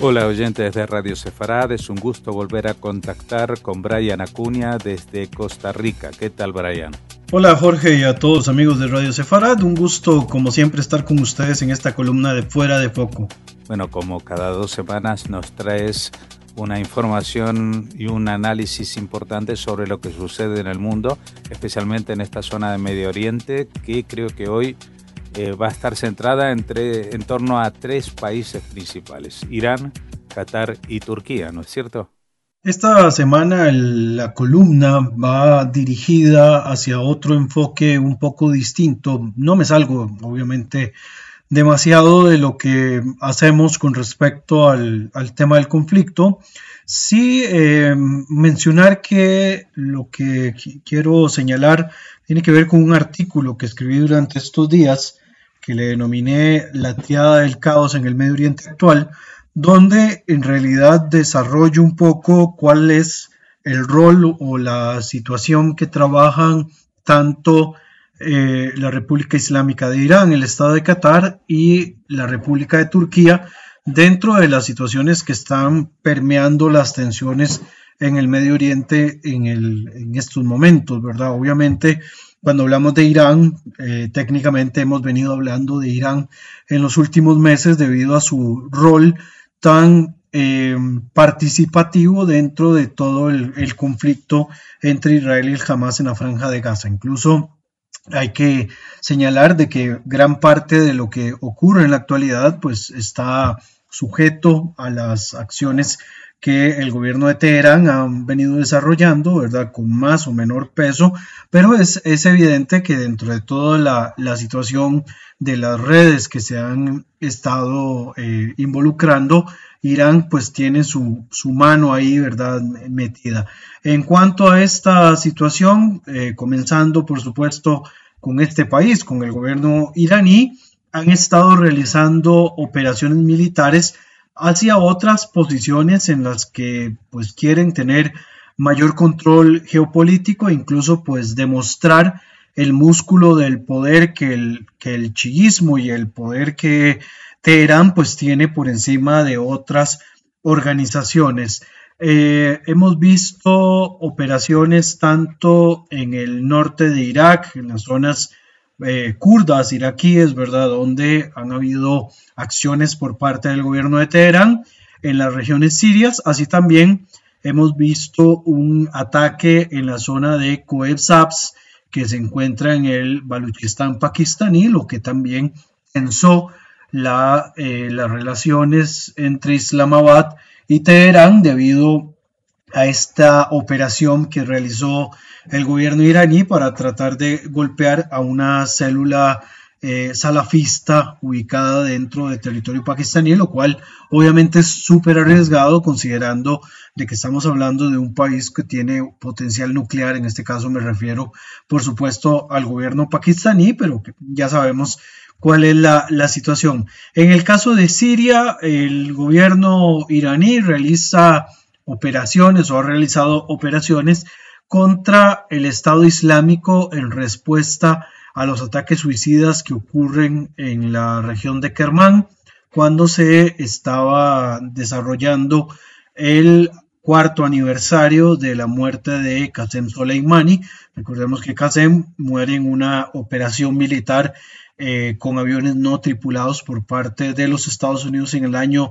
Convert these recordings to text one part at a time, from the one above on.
Hola oyentes de Radio Sefarad, es un gusto volver a contactar con Brian Acuña desde Costa Rica. ¿Qué tal, Brian? Hola Jorge y a todos los amigos de Radio Sefarad, un gusto como siempre estar con ustedes en esta columna de Fuera de Foco. Bueno, como cada 2 semanas nos traes una información y un análisis importante sobre lo que sucede en el mundo, especialmente en esta zona de Medio Oriente, que creo que hoy va a estar centrada en torno a 3 países principales: Irán, Qatar y Turquía, ¿no es cierto? Esta semana la columna va dirigida hacia otro enfoque un poco distinto. No me salgo, obviamente, demasiado de lo que hacemos con respecto al tema del conflicto. Sí, mencionar que lo que quiero señalar tiene que ver con un artículo que escribí durante estos días que le denominé La triada del caos en el Medio Oriente actual, donde en realidad desarrollo un poco cuál es el rol o la situación que trabajan tanto la República Islámica de Irán, el Estado de Qatar y la República de Turquía dentro de las situaciones que están permeando las tensiones en el Medio Oriente en estos momentos, ¿verdad? Obviamente, cuando hablamos de Irán, técnicamente hemos venido hablando de Irán en los últimos meses debido a su rol tan participativo dentro de todo el conflicto entre Israel y el Hamas en la Franja de Gaza. Incluso hay que señalar de que gran parte de lo que ocurre en la actualidad pues está sujeto a las acciones que el gobierno de Teherán ha venido desarrollando, ¿verdad? Con más o menor peso, pero es evidente que dentro de toda la situación de las redes que se han estado involucrando, Irán pues tiene su mano ahí, ¿verdad?, metida. En cuanto a esta situación, comenzando por supuesto con este país, con el gobierno iraní, han estado realizando operaciones militares hacia otras posiciones en las que pues quieren tener mayor control geopolítico e incluso pues demostrar el músculo del poder que el chiismo y el poder que Teherán pues tiene por encima de otras organizaciones. Hemos visto operaciones tanto en el norte de Irak, en las zonas kurdas iraquíes, ¿verdad?, donde han habido acciones por parte del gobierno de Teherán, en las regiones sirias, así también hemos visto un ataque en la zona de Coeb Sabz, que se encuentra en el Baluchistán pakistaní, lo que también tensó las relaciones entre Islamabad y Teherán debido a esta operación que realizó el gobierno iraní para tratar de golpear a una célula salafista ubicada dentro del territorio pakistaní, lo cual obviamente es súper arriesgado considerando de que estamos hablando de un país que tiene potencial nuclear. En este caso me refiero por supuesto al gobierno pakistaní, pero que ya sabemos cuál es la situación. En el caso de Siria, el gobierno iraní realiza operaciones o ha realizado operaciones contra el Estado Islámico en respuesta a los ataques suicidas que ocurren en la región de Kermán cuando se estaba desarrollando el 4º aniversario de la muerte de Qasem Soleimani. Recordemos que Qasem muere en una operación militar con aviones no tripulados por parte de los Estados Unidos en el año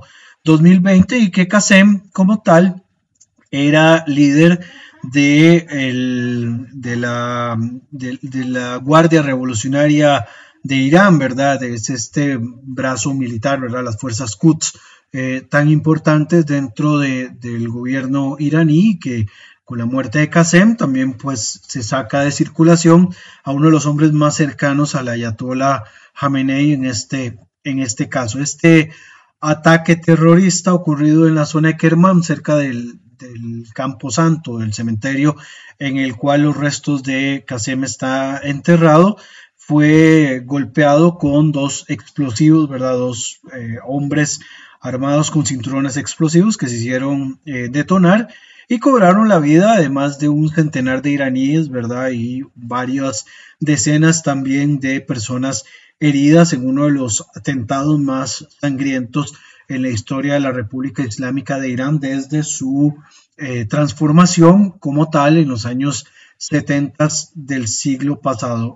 2020 y que Qasem como tal era líder de la Guardia Revolucionaria de Irán, ¿verdad? Es este brazo militar, ¿verdad? Las fuerzas Quds tan importantes dentro del gobierno iraní, que con la muerte de Qasem también pues se saca de circulación a uno de los hombres más cercanos al ayatollah Khamenei en este caso. Este ataque terrorista ocurrido en la zona de Kermán, cerca del Campo Santo, del cementerio en el cual los restos de Qasem está enterrado, fue golpeado con 2 explosivos, ¿verdad? 2 hombres armados con cinturones explosivos que se hicieron detonar y cobraron la vida de más de un centenar de iraníes, ¿verdad? Y varias decenas también de personas heridas en uno de los atentados más sangrientos en la historia de la República Islámica de Irán desde su transformación como tal en los años 70 del siglo pasado.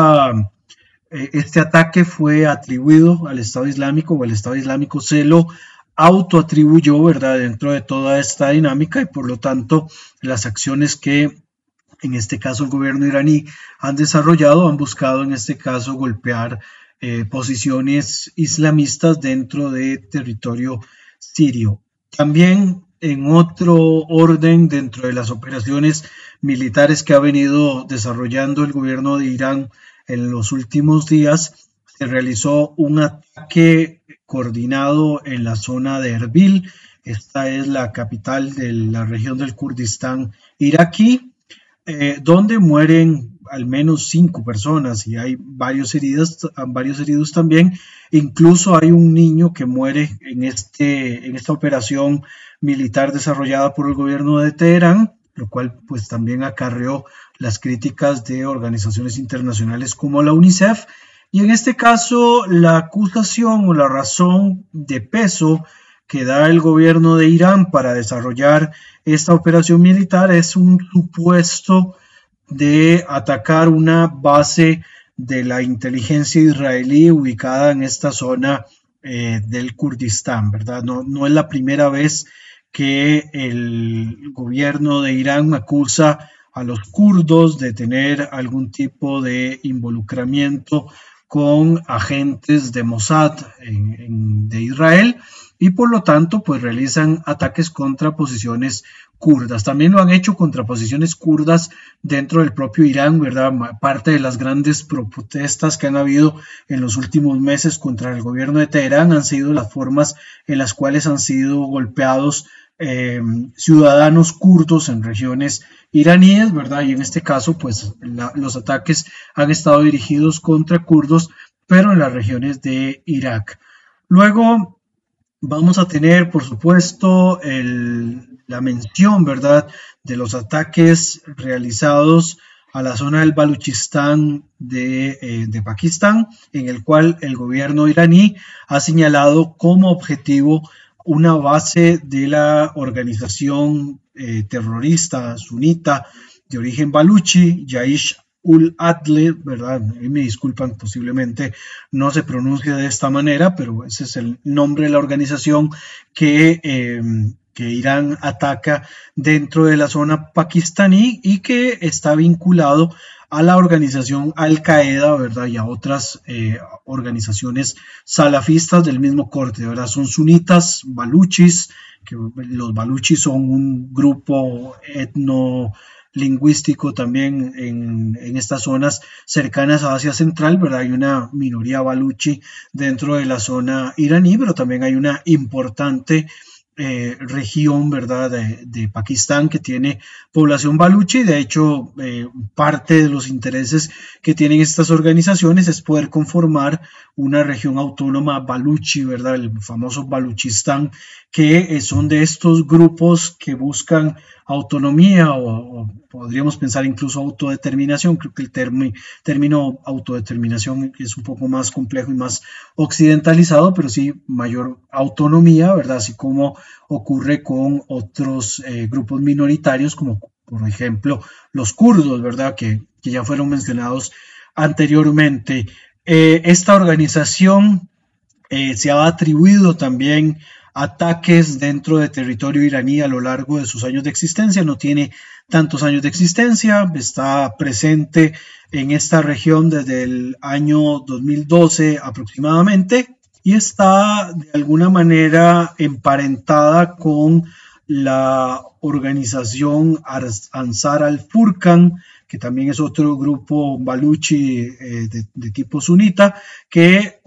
Este ataque fue atribuido al Estado Islámico, o el Estado Islámico se lo autoatribuyó, ¿verdad?, dentro de toda esta dinámica, y por lo tanto las acciones que en este caso el gobierno iraní han desarrollado han buscado en este caso golpear posiciones islamistas dentro de territorio sirio. También en otro orden, dentro de las operaciones militares que ha venido desarrollando el gobierno de Irán en los últimos días, se realizó un ataque coordinado en la zona de Erbil. Esta es la capital de la región del Kurdistán iraquí, donde mueren al menos 5 personas y hay varios heridos también. Incluso hay un niño que muere en esta operación militar desarrollada por el gobierno de Teherán, lo cual pues también acarreó las críticas de organizaciones internacionales como la UNICEF. Y en este caso la acusación o la razón de peso que da el gobierno de Irán para desarrollar esta operación militar es un supuesto de atacar una base de la inteligencia israelí ubicada en esta zona del Kurdistán, ¿verdad? No es la primera vez que el gobierno de Irán acusa a los kurdos de tener algún tipo de involucramiento con agentes de Mossad de Israel, y por lo tanto pues realizan ataques contra posiciones kurdas. También lo han hecho contra posiciones kurdas dentro del propio Irán, ¿verdad? Parte de las grandes protestas que han habido en los últimos meses contra el gobierno de Teherán han sido las formas en las cuales han sido golpeados ciudadanos kurdos en regiones iraníes, ¿verdad? Y en este caso, pues los ataques han estado dirigidos contra kurdos, pero en las regiones de Irak. Luego vamos a tener, por supuesto, la mención, ¿verdad?, de los ataques realizados a la zona del Baluchistán de Pakistán, en el cual el gobierno iraní ha señalado como objetivo una base de la organización terrorista sunita de origen baluchi, Jaish-ul-Adl, ¿verdad? Me disculpan, posiblemente no se pronuncia de esta manera, pero ese es el nombre de la organización que Irán ataca dentro de la zona pakistaní y que está vinculado a la organización Al-Qaeda, ¿verdad?, y a otras organizaciones salafistas del mismo corte, ¿verdad? Son sunitas baluchis, que los baluchis son un grupo etnolingüístico también en estas zonas cercanas a Asia Central, ¿verdad? Hay una minoría baluchi dentro de la zona iraní, pero también hay una importante región, ¿verdad?, de Pakistán que tiene población baluchi. De hecho, parte de los intereses que tienen estas organizaciones es poder conformar una región autónoma baluchi, ¿verdad?, el famoso Baluchistán, que son de estos grupos que buscan autonomía o podríamos pensar incluso autodeterminación. Creo que el término autodeterminación es un poco más complejo y más occidentalizado, pero sí mayor autonomía, ¿verdad?, así como ocurre con otros grupos minoritarios como por ejemplo los kurdos, ¿verdad?, que ya fueron mencionados anteriormente. Esta organización se ha atribuido también ataques dentro de territorio iraní a lo largo de sus años de existencia. No tiene tantos años de existencia, está presente en esta región desde el año 2012 aproximadamente y está de alguna manera emparentada con la organización Ansar al-Furqan, que también es otro grupo baluchi de tipo sunita, que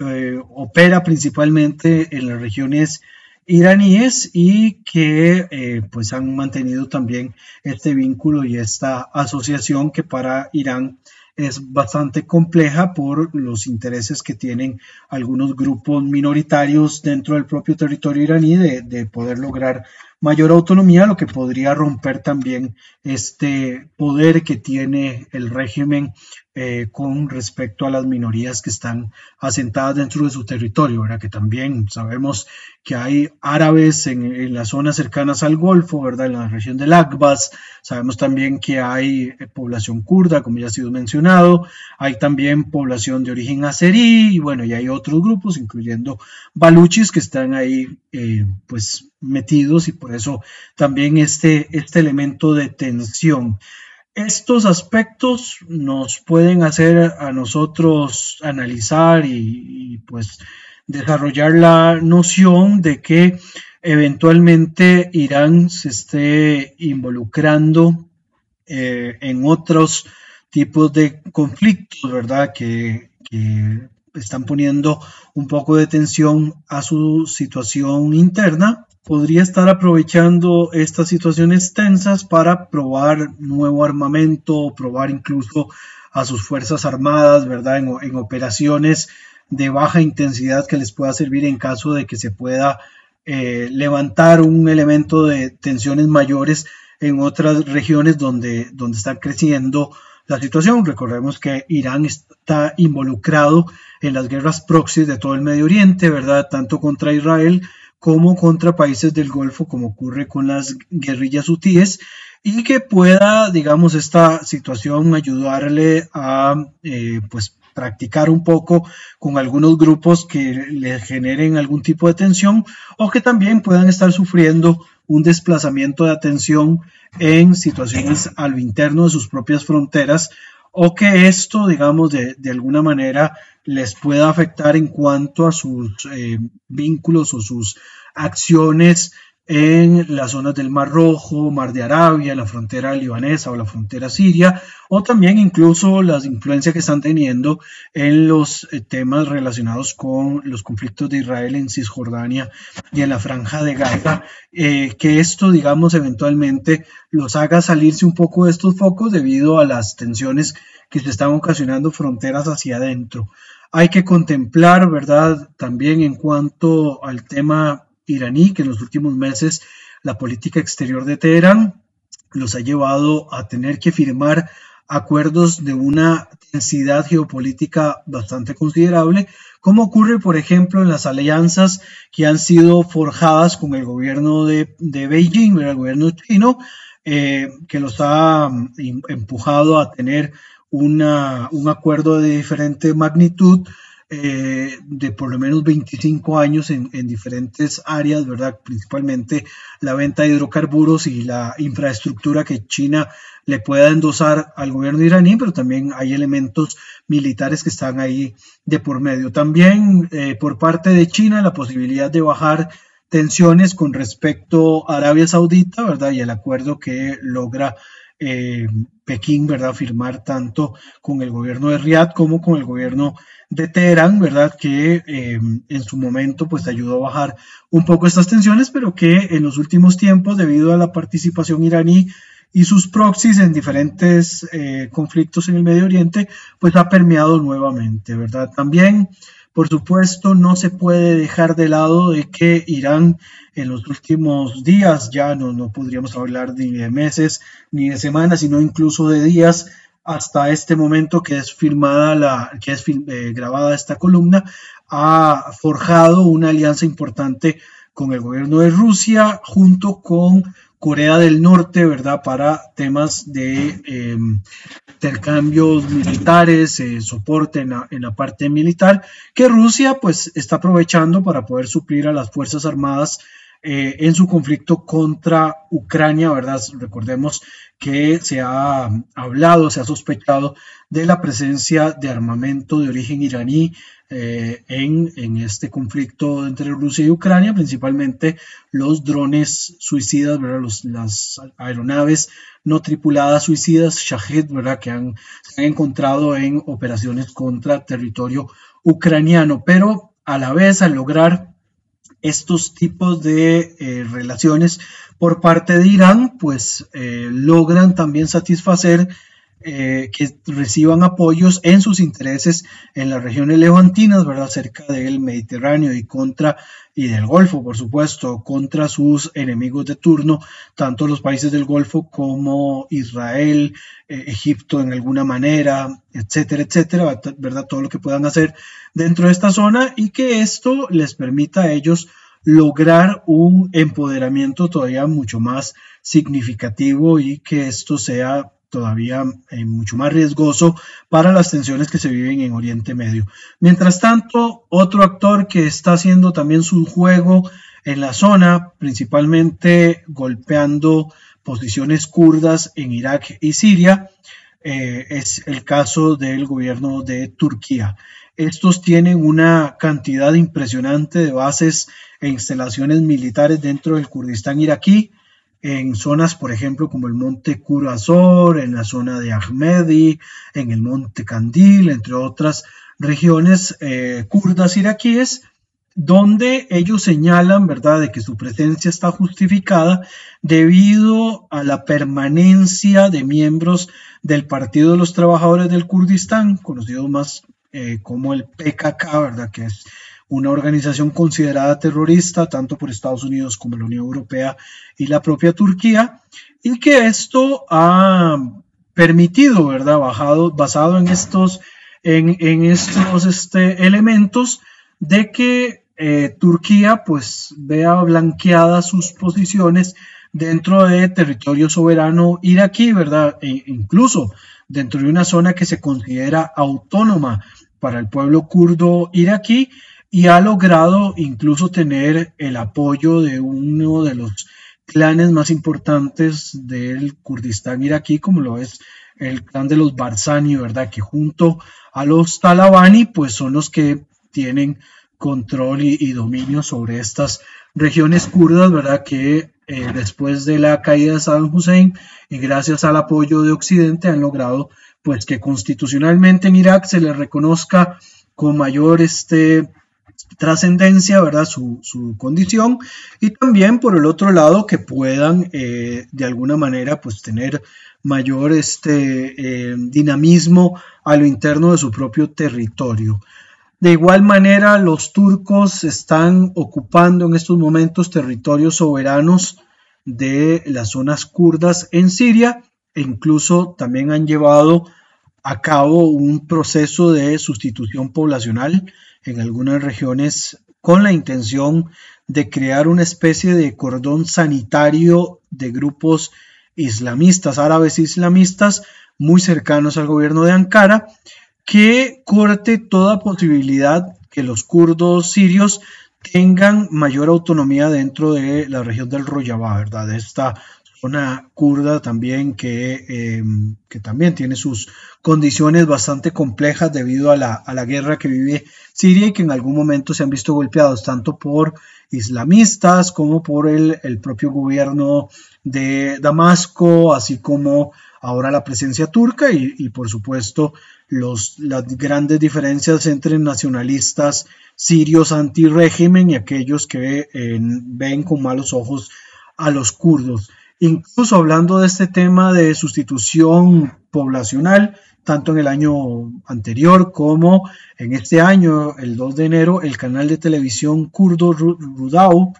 opera principalmente en las regiones iraníes y que pues han mantenido también este vínculo y esta asociación que para Irán es bastante compleja por los intereses que tienen algunos grupos minoritarios dentro del propio territorio iraní de poder lograr mayor autonomía, lo que podría romper también este poder que tiene el régimen con respecto a las minorías que están asentadas dentro de su territorio, ¿verdad? Que también sabemos que hay árabes en las zonas cercanas al Golfo, ¿verdad? En la región del Akbas. Sabemos también que hay población kurda, como ya ha sido mencionado. Hay también población de origen azerí, y bueno, y hay otros grupos, incluyendo baluchis, que están ahí pues metidos, y por eso también este elemento de tensión. Estos aspectos nos pueden hacer a nosotros analizar pues desarrollar la noción de que eventualmente Irán se esté involucrando en otros tipos de conflictos, ¿verdad? Que están poniendo un poco de tensión a su situación interna. Podría estar aprovechando estas situaciones tensas para probar nuevo armamento, probar incluso a sus fuerzas armadas, ¿verdad? En operaciones de baja intensidad que les pueda servir en caso de que se pueda levantar un elemento de tensiones mayores en otras regiones donde está creciendo la situación. Recordemos que Irán está involucrado en las guerras proxies de todo el Medio Oriente, ¿verdad? Tanto contra Israel como contra países del Golfo, como ocurre con las guerrillas hutíes, y que pueda, digamos, esta situación ayudarle a pues practicar un poco con algunos grupos que le generen algún tipo de tensión, o que también puedan estar sufriendo un desplazamiento de atención en situaciones a lo interno de sus propias fronteras, o que esto, digamos, de alguna manera les pueda afectar en cuanto a sus vínculos o sus acciones en las zonas del Mar Rojo, Mar de Arabia, la frontera libanesa o la frontera siria, o también incluso las influencias que están teniendo en los temas relacionados con los conflictos de Israel en Cisjordania y en la Franja de Gaza, que esto, digamos, eventualmente los haga salirse un poco de estos focos debido a las tensiones que se están ocasionando fronteras hacia adentro. Hay que contemplar, ¿verdad?, también en cuanto al tema iraní, que en los últimos meses la política exterior de Teherán los ha llevado a tener que firmar acuerdos de una densidad geopolítica bastante considerable, como ocurre, por ejemplo, en las alianzas que han sido forjadas con el gobierno de Beijing, el gobierno chino, que los ha empujado a tener un acuerdo de diferente magnitud, de por lo menos 25 años en diferentes áreas, ¿verdad? Principalmente la venta de hidrocarburos y la infraestructura que China le pueda endosar al gobierno iraní, pero también hay elementos militares que están ahí de por medio. También por parte de China la posibilidad de bajar tensiones con respecto a Arabia Saudita, ¿verdad? Y el acuerdo que logra Pekín, ¿verdad?, firmar tanto con el gobierno de Riad como con el gobierno de Teherán, ¿verdad?, que en su momento pues ayudó a bajar un poco estas tensiones, pero que en los últimos tiempos, debido a la participación iraní y sus proxies en diferentes conflictos en el Medio Oriente, pues ha permeado nuevamente, ¿verdad? También, por supuesto, no se puede dejar de lado de que Irán en los últimos días, ya no podríamos hablar ni de meses ni de semanas, sino incluso de días, hasta este momento que es grabada esta columna, ha forjado una alianza importante con el gobierno de Rusia junto con Corea del Norte, ¿verdad?, para temas de intercambios militares, soporte en la parte militar, que Rusia pues está aprovechando para poder suplir a las Fuerzas Armadas en su conflicto contra Ucrania, ¿verdad? Recordemos que se ha hablado, se ha sospechado de la presencia de armamento de origen iraní en este conflicto entre Rusia y Ucrania, principalmente los drones suicidas, ¿verdad? Las aeronaves no tripuladas suicidas Shahed, ¿verdad?, que se han encontrado en operaciones contra territorio ucraniano, pero a la vez, al lograr estos tipos de relaciones por parte de Irán, pues logran también satisfacer que reciban apoyos en sus intereses en las regiones levantinas, ¿verdad? Cerca del Mediterráneo y del Golfo, por supuesto, contra sus enemigos de turno, tanto los países del Golfo como Israel, Egipto en alguna manera, etcétera, etcétera, ¿verdad? Todo lo que puedan hacer dentro de esta zona y que esto les permita a ellos lograr un empoderamiento todavía mucho más significativo y que esto sea todavía mucho más riesgoso para las tensiones que se viven en Oriente Medio. Mientras tanto, otro actor que está haciendo también su juego en la zona, principalmente golpeando posiciones kurdas en Irak y Siria, es el caso del gobierno de Turquía. Estos tienen una cantidad impresionante de bases e instalaciones militares dentro del Kurdistán iraquí, en zonas, por ejemplo, como el monte Kur Azor, en la zona de Ahmedi, en el monte Kandil, entre otras regiones kurdas iraquíes, donde ellos señalan, ¿verdad?, de que su presencia está justificada debido a la permanencia de miembros del Partido de los Trabajadores del Kurdistán, conocido más como el PKK, ¿verdad?, que es una organización considerada terrorista tanto por Estados Unidos como la Unión Europea y la propia Turquía, y que esto ha permitido, ¿verdad?, basado en estos elementos, de que Turquía pues vea blanqueadas sus posiciones dentro de territorio soberano iraquí, ¿verdad?, e incluso dentro de una zona que se considera autónoma para el pueblo kurdo iraquí, y ha logrado incluso tener el apoyo de uno de los clanes más importantes del Kurdistán iraquí, como lo es el clan de los Barzani, ¿verdad?, que junto a los Talabani pues son los que tienen control y dominio sobre estas regiones kurdas, ¿verdad?, que después de la caída de Saddam Hussein y gracias al apoyo de Occidente han logrado pues que constitucionalmente en Irak se les reconozca con mayor trascendencia, ¿verdad?, su condición, y también por el otro lado que puedan de alguna manera pues tener mayor dinamismo a lo interno de su propio territorio. De igual manera, los turcos están ocupando en estos momentos territorios soberanos de las zonas kurdas en Siria, e incluso también han llevado a cabo un proceso de sustitución poblacional en algunas regiones con la intención de crear una especie de cordón sanitario de grupos islamistas, árabes islamistas, muy cercanos al gobierno de Ankara, que corte toda posibilidad que los kurdos sirios tengan mayor autonomía dentro de la región del Rojava, ¿verdad?, de esta zona kurda también que también tiene sus condiciones bastante complejas debido a la guerra que vive Siria y que en algún momento se han visto golpeados tanto por islamistas como por el propio gobierno de Damasco, así como ahora la presencia turca y por supuesto las grandes diferencias entre nacionalistas sirios anti-régimen y aquellos que ven con malos ojos a los kurdos. Incluso hablando de este tema de sustitución poblacional, tanto en el año anterior como en este año, el 2 de enero, el canal de televisión kurdo Rudau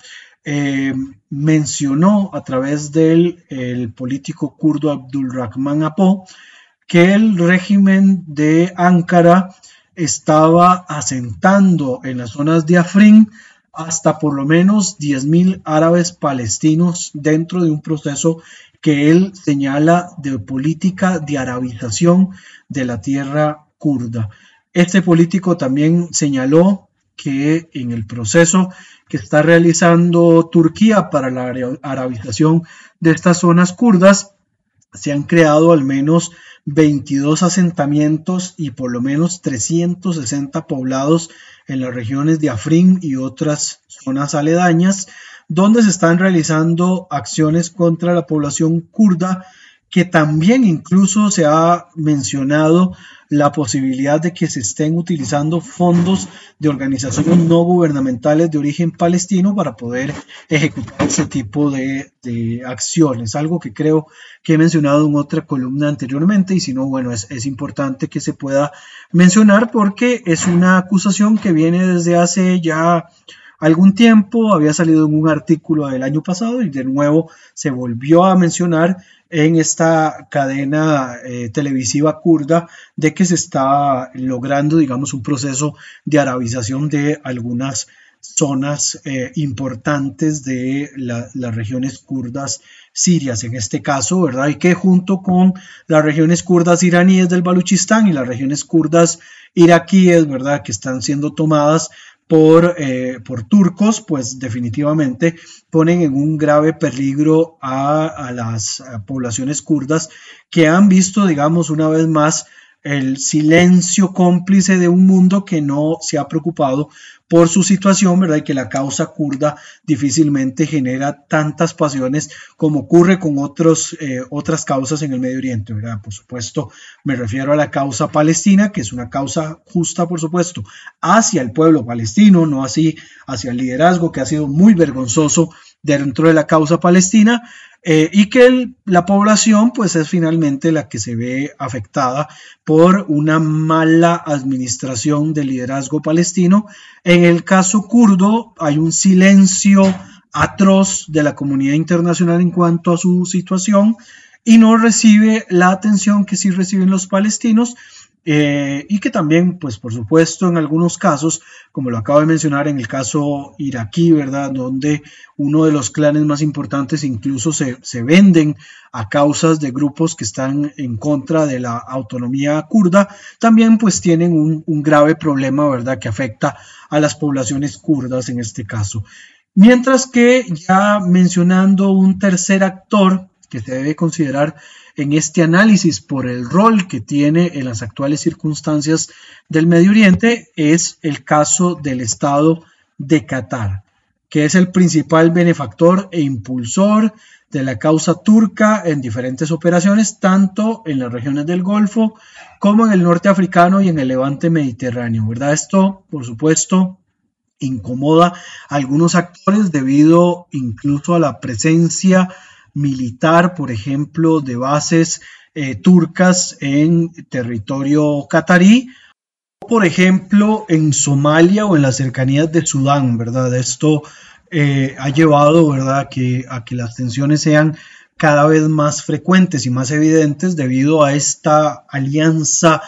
mencionó a través del político kurdo Abdulrahman Apo que el régimen de Ankara estaba asentando en las zonas de Afrin hasta por lo menos 10.000 árabes palestinos dentro de un proceso que él señala de política de arabización de la tierra kurda. Este político también señaló que en el proceso que está realizando Turquía para la arabización de estas zonas kurdas, se han creado al menos 22 asentamientos y por lo menos 360 poblados en las regiones de Afrin y otras zonas aledañas, donde se están realizando acciones contra la población kurda que también incluso se ha mencionado la posibilidad de que se estén utilizando fondos de organizaciones no gubernamentales de origen palestino para poder ejecutar ese tipo de acciones, algo que creo que he mencionado en otra columna anteriormente, y si no, bueno, es importante que se pueda mencionar porque es una acusación que viene desde hace ya algún tiempo, había salido en un artículo del año pasado y de nuevo se volvió a mencionar en esta cadena televisiva kurda de que se está logrando, digamos, un proceso de arabización de algunas zonas importantes de las regiones kurdas sirias en este caso, ¿verdad? Y que junto con las regiones kurdas iraníes del Baluchistán y las regiones kurdas iraquíes, ¿verdad?, que están siendo tomadas por turcos, pues definitivamente ponen en un grave peligro a las poblaciones kurdas que han visto, digamos, una vez más el silencio cómplice de un mundo que no se ha preocupado por su situación, ¿verdad? Y que la causa kurda difícilmente genera tantas pasiones como ocurre con otras causas en el Medio Oriente, ¿verdad? Por supuesto, me refiero a la causa palestina, que es una causa justa, por supuesto, hacia el pueblo palestino, no así hacia el liderazgo, que ha sido muy vergonzoso dentro de la causa palestina, y que la población pues es finalmente la que se ve afectada por una mala administración del liderazgo palestino. En el caso kurdo hay un silencio atroz de la comunidad internacional en cuanto a su situación y no recibe la atención que sí reciben los palestinos. Y que también, pues por supuesto, en algunos casos, como lo acabo de mencionar, en el caso iraquí, ¿verdad?, donde uno de los clanes más importantes incluso se venden a causas de grupos que están en contra de la autonomía kurda, también pues tienen un grave problema, ¿verdad?, que afecta a las poblaciones kurdas en este caso. Mientras que ya mencionando un tercer actor que se debe considerar en este análisis por el rol que tiene en las actuales circunstancias del Medio Oriente, es el caso del Estado de Qatar, que es el principal benefactor e impulsor de la causa turca en diferentes operaciones, tanto en las regiones del Golfo como en el norte africano y en el levante mediterráneo, ¿verdad? Esto, por supuesto, incomoda a algunos actores debido incluso a la presencia militar, por ejemplo, de bases turcas en territorio catarí, o por ejemplo en Somalia o en las cercanías de Sudán, ¿verdad? Esto ha llevado, ¿verdad?, a que las tensiones sean cada vez más frecuentes y más evidentes debido a esta alianza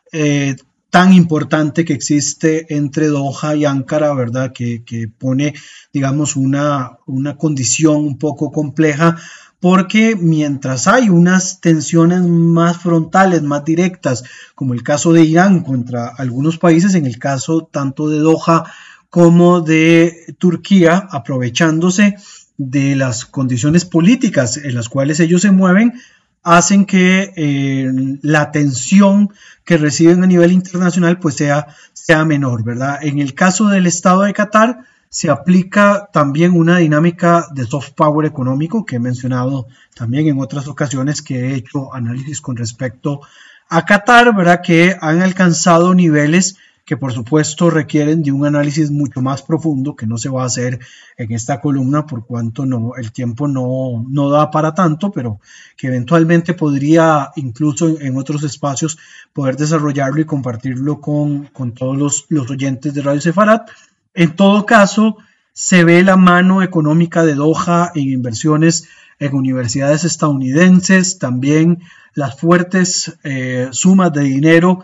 tan importante que existe entre Doha y Ankara, ¿verdad?, que pone, digamos, una condición un poco compleja, porque mientras hay unas tensiones más frontales, más directas, como el caso de Irán contra algunos países, en el caso tanto de Doha como de Turquía, aprovechándose de las condiciones políticas en las cuales ellos se mueven, hacen que la tensión que reciben a nivel internacional pues sea menor, ¿verdad? En el caso del Estado de Qatar se aplica también una dinámica de soft power económico que he mencionado también en otras ocasiones que he hecho análisis con respecto a Qatar, ¿verdad?, que han alcanzado niveles que por supuesto requieren de un análisis mucho más profundo que no se va a hacer en esta columna por cuanto el tiempo no da para tanto, pero que eventualmente podría incluso en otros espacios poder desarrollarlo y compartirlo con todos los oyentes de Radio Sefarat. En todo caso, se ve la mano económica de Doha en inversiones en universidades estadounidenses, también las fuertes sumas de dinero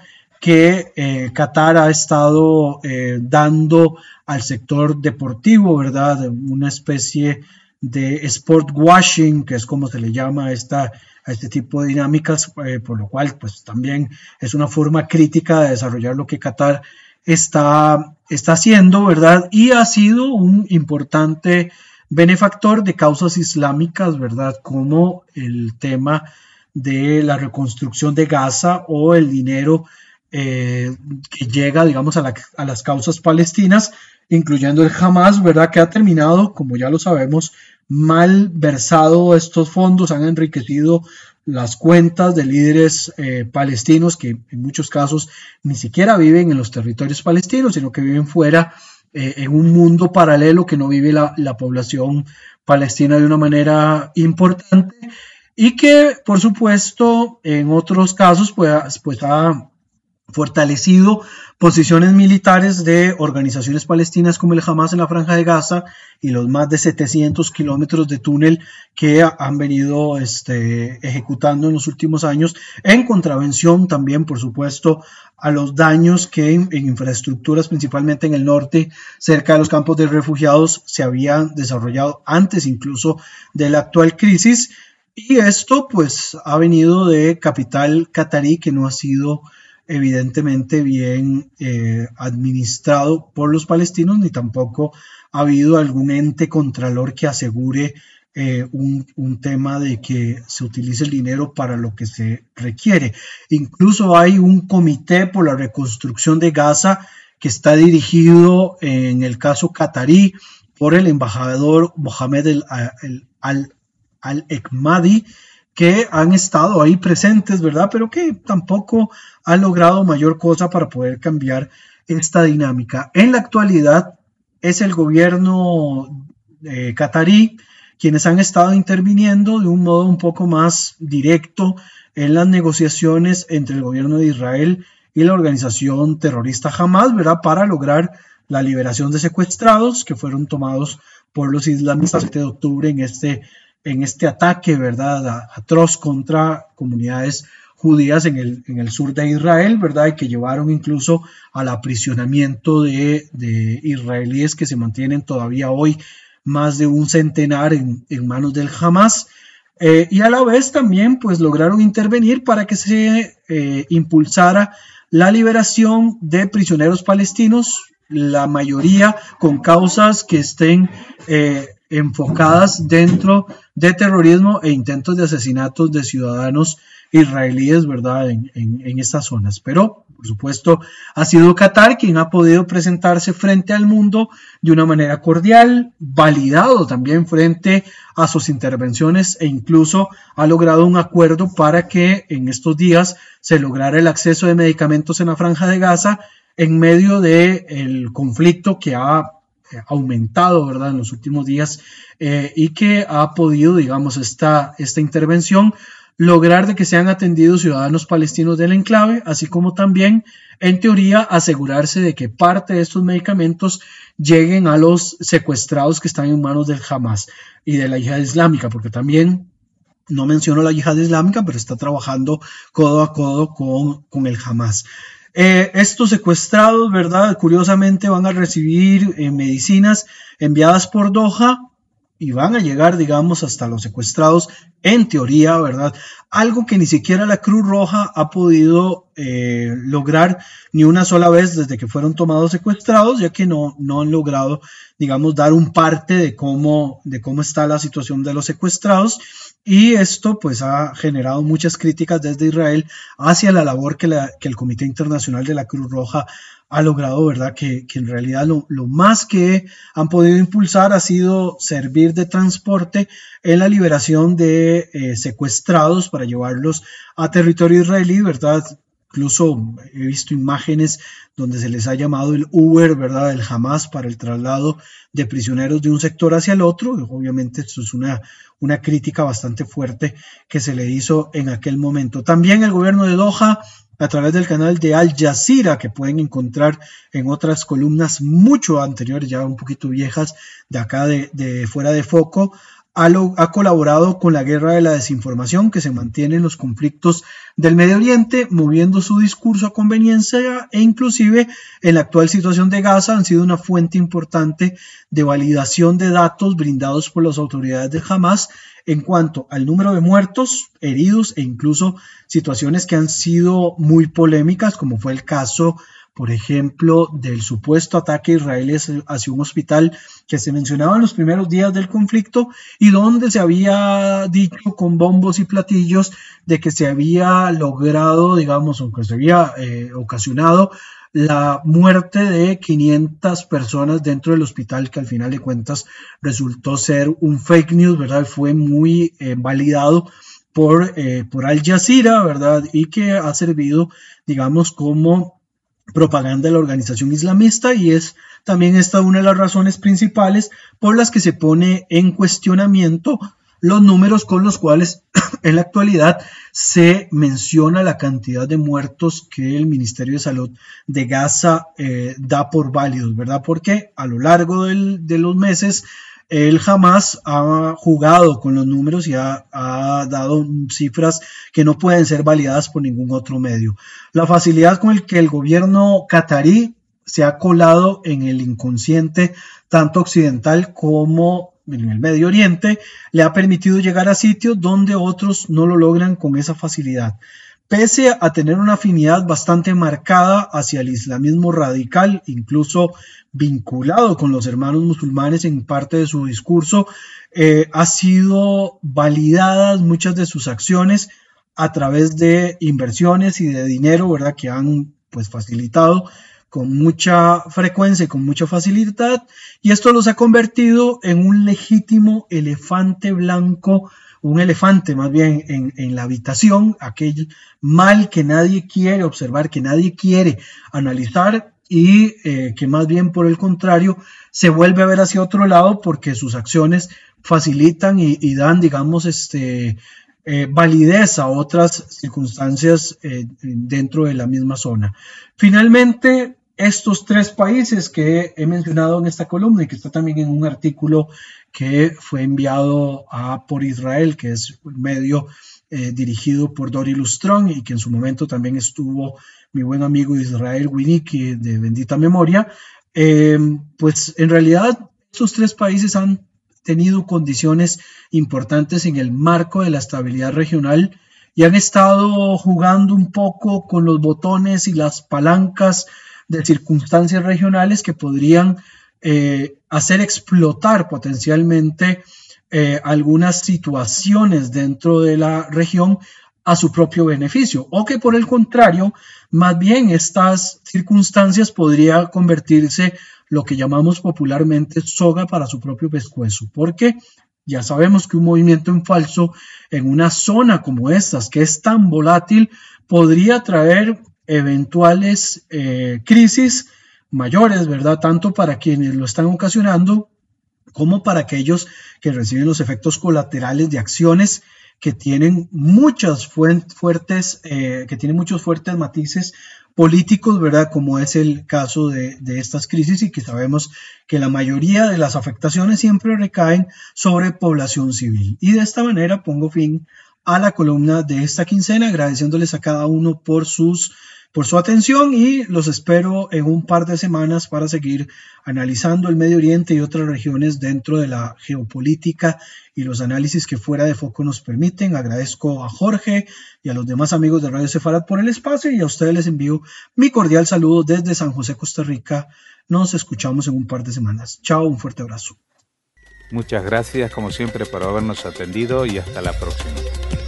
que Qatar ha estado dando al sector deportivo, ¿verdad? Una especie de sport washing, que es como se le llama a este tipo de dinámicas, por lo cual pues también es una forma crítica de desarrollar lo que Qatar está haciendo, ¿verdad? Y ha sido un importante benefactor de causas islámicas, ¿verdad? Como el tema de la reconstrucción de Gaza o el dinero que llega, digamos, a las causas palestinas, incluyendo el Hamas, ¿verdad?, que ha terminado, como ya lo sabemos, mal versado estos fondos, han enriquecido las cuentas de líderes palestinos que en muchos casos ni siquiera viven en los territorios palestinos, sino que viven fuera en un mundo paralelo que no vive la población palestina de una manera importante y que por supuesto en otros casos pues ha fortalecido posiciones militares de organizaciones palestinas como el Hamas en la Franja de Gaza y los más de 700 kilómetros de túnel que han venido ejecutando en los últimos años, en contravención también, por supuesto, a los daños que en infraestructuras, principalmente en el norte, cerca de los campos de refugiados, se habían desarrollado antes incluso de la actual crisis. Y esto pues ha venido de capital catarí, que no ha sido evidentemente bien administrado por los palestinos, ni tampoco ha habido algún ente contralor que asegure un tema de que se utilice el dinero para lo que se requiere. Incluso hay un comité por la reconstrucción de Gaza que está dirigido en el caso catarí por el embajador Mohamed Al-Ekmadi, que han estado ahí presentes, ¿verdad? Pero que tampoco han logrado mayor cosa para poder cambiar esta dinámica. En la actualidad es el gobierno catarí quienes han estado interviniendo de un modo un poco más directo en las negociaciones entre el gobierno de Israel y la organización terrorista Hamas, ¿verdad? Para lograr la liberación de secuestrados que fueron tomados por los islamistas el 7 de octubre en este ataque, ¿verdad?, atroz contra comunidades judías en el sur de Israel, ¿verdad?, y que llevaron incluso al aprisionamiento de israelíes que se mantienen todavía hoy, más de un centenar en manos del Hamas, y a la vez también pues lograron intervenir para que se impulsara la liberación de prisioneros palestinos, la mayoría con causas que estén enfocadas dentro de terrorismo e intentos de asesinatos de ciudadanos israelíes, ¿verdad?, en estas zonas. Pero, por supuesto, ha sido Qatar quien ha podido presentarse frente al mundo de una manera cordial, validado también frente a sus intervenciones e incluso ha logrado un acuerdo para que en estos días se lograra el acceso de medicamentos en la Franja de Gaza en medio del conflicto que ha aumentado, ¿verdad?, en los últimos días y que ha podido, digamos, esta intervención lograr de que sean atendidos ciudadanos palestinos del enclave, así como también, en teoría, asegurarse de que parte de estos medicamentos lleguen a los secuestrados que están en manos del Hamas y de la Yihad Islámica, porque también no menciono la Yihad Islámica, pero está trabajando codo a codo con el Hamas. Estos secuestrados, ¿verdad?, curiosamente van a recibir medicinas enviadas por Doha y van a llegar, digamos, hasta los secuestrados, en teoría, ¿verdad? Algo que ni siquiera la Cruz Roja ha podido lograr ni una sola vez desde que fueron tomados secuestrados, ya que no han logrado, digamos, dar un parte de cómo está la situación de los secuestrados. Y esto pues ha generado muchas críticas desde Israel hacia la labor que el Comité Internacional de la Cruz Roja ha logrado, ¿verdad? Que en realidad lo más que han podido impulsar ha sido servir de transporte en la liberación de secuestrados para llevarlos a territorio israelí, ¿verdad? Incluso he visto imágenes donde se les ha llamado el Uber, ¿verdad?, del Hamas para el traslado de prisioneros de un sector hacia el otro. Obviamente esto es una crítica bastante fuerte que se le hizo en aquel momento. También el gobierno de Doha, a través del canal de Al Jazeera, que pueden encontrar en otras columnas mucho anteriores, ya un poquito viejas, de acá de Fuera de Foco, ha colaborado con la guerra de la desinformación que se mantiene en los conflictos del Medio Oriente, moviendo su discurso a conveniencia e inclusive en la actual situación de Gaza han sido una fuente importante de validación de datos brindados por las autoridades de Hamas en cuanto al número de muertos, heridos e incluso situaciones que han sido muy polémicas, como fue el caso, por ejemplo, del supuesto ataque israelí hacia un hospital que se mencionaba en los primeros días del conflicto y donde se había dicho con bombos y platillos de que se había logrado, digamos, o que se había ocasionado la muerte de 500 personas dentro del hospital, que al final de cuentas resultó ser un fake news, ¿verdad? Fue muy validado por Al Jazeera, ¿verdad? Y que ha servido, digamos, como propaganda de la organización islamista, y es también esta una de las razones principales por las que se pone en cuestionamiento los números con los cuales en la actualidad se menciona la cantidad de muertos que el Ministerio de Salud de Gaza da por válidos, ¿verdad? Porque a lo largo de los meses el Hamas ha jugado con los números y ha dado cifras que no pueden ser validadas por ningún otro medio. La facilidad con el que el gobierno catarí se ha colado en el inconsciente tanto occidental como en el Medio Oriente le ha permitido llegar a sitios donde otros no lo logran con esa facilidad. Pese a tener una afinidad bastante marcada hacia el islamismo radical, incluso vinculado con los hermanos musulmanes en parte de su discurso, ha sido validadas muchas de sus acciones a través de inversiones y de dinero, ¿verdad?, que han pues facilitado con mucha frecuencia y con mucha facilidad, y esto los ha convertido en un legítimo elefante blanco, un elefante más bien en la habitación, aquel mal que nadie quiere observar, que nadie quiere analizar, y que más bien por el contrario se vuelve a ver hacia otro lado porque sus acciones facilitan y dan, digamos, validez a otras circunstancias dentro de la misma zona. Finalmente, estos tres países que he mencionado en esta columna y que está también en un artículo que fue enviado por Israel, que es un medio dirigido por Dori Lustrón y que en su momento también estuvo mi buen amigo Israel Winnicki de bendita memoria, pues en realidad estos tres países han tenido condiciones importantes en el marco de la estabilidad regional y han estado jugando un poco con los botones y las palancas de circunstancias regionales que podrían hacer explotar potencialmente algunas situaciones dentro de la región a su propio beneficio, o que por el contrario, más bien estas circunstancias podría convertirse lo que llamamos popularmente soga para su propio pescuezo, porque ya sabemos que un movimiento en falso en una zona como estas, que es tan volátil, podría traer eventuales crisis mayores, ¿verdad? Tanto para quienes lo están ocasionando como para aquellos que reciben los efectos colaterales de acciones que tienen muchos fuertes matices políticos, ¿verdad? Como es el caso de estas crisis, y que sabemos que la mayoría de las afectaciones siempre recaen sobre población civil. Y de esta manera pongo fin a la columna de esta quincena, agradeciéndoles a cada uno por su atención, y los espero en un par de semanas para seguir analizando el Medio Oriente y otras regiones dentro de la geopolítica y los análisis que fuera de foco nos permiten. Agradezco a Jorge y a los demás amigos de Radio Sefarad por el espacio, y a ustedes les envío mi cordial saludo desde San José, Costa Rica. Nos escuchamos en un par de semanas. Chao, un fuerte abrazo. Muchas gracias como siempre por habernos atendido y hasta la próxima.